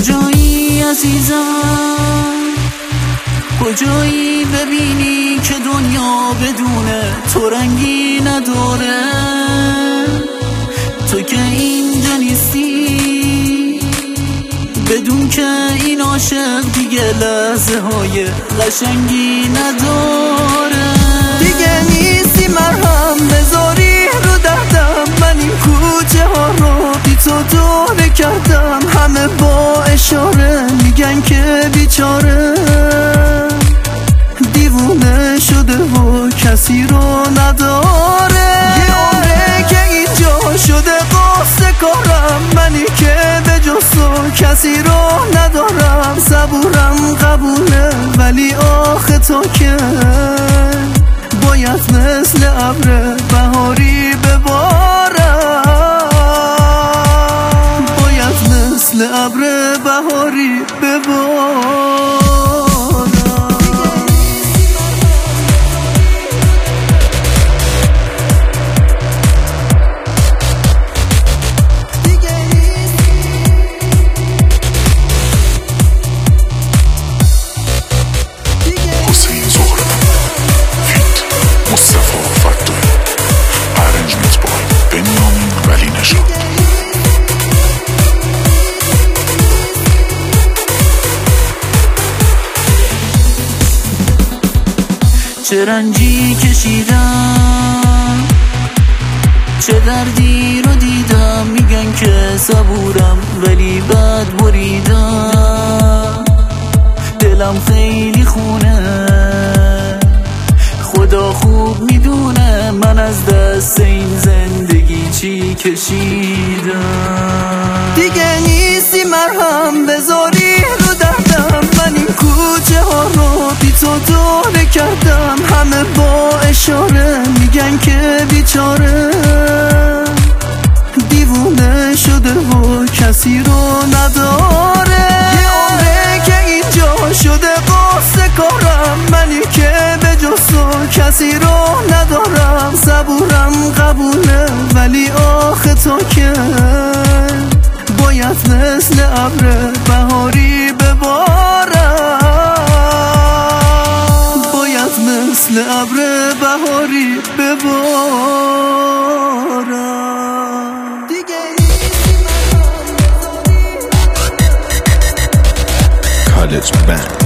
کجایی عزیزم؟ کجایی ببینی که دنیا بدون تو رنگی نداره؟ تو که اینجا نیستی بدون که این عاشق دیگه لحظه های قشنگی نداره. دیگه نیستی مرهم بذاری رو دردم، من این کوچه ها رو بی تو دوره کردم. همه با اشاره میگن که بیچاره دیوونه شده و کسی رو نداره. یه عمره که اینجا شده قصد کارم، منی که به جز تو کسی رو ندارم. صبورم قبوله ولی آخه تو که باید مثل ابر بهاری ببارم، باید مثل ابر بهاری ببارم. چه رنجی کشیدم، چه دردی رو دیدم. میگن که صبورم ولی بد بریدم. دلم خیلی خونه، خدا خوب میدونه من از دست این زندگی چی کشیدم. دیگه نیستی مرهم بذاری رو دردم، من این کوچه ها رو بی تو دوره کردم. همه با اشاره میگن که بیچاره دیوونه شده و کسی رو نداره. یه عمره که اینجا شده قصد کارم، منی که به جز تو کسی رو ندارم. صبورم قبوله ولی آخه تو که باید مثل ابر بهاری ببارم، باید مثل ابر بهاری ببارم. College Band.